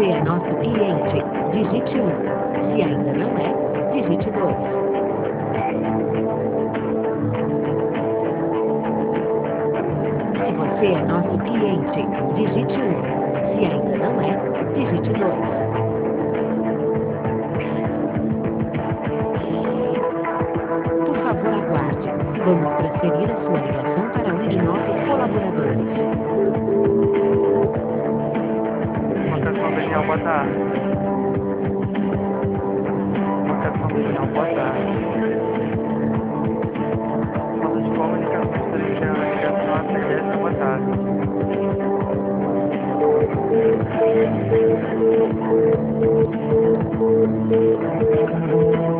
você é nosso cliente, digite 1. Se ainda não é, digite 2. Se você é nosso cliente, digite 1. Se ainda não é, digite 2. Por favor, aguarde. Vamos transferir a sua ligação para um de nossos colaboradores. Locação Daniel, boa tarde. Locação Daniel, boa tarde. Falta de comunicação transferindo a ligação a Celeste, boa tarde.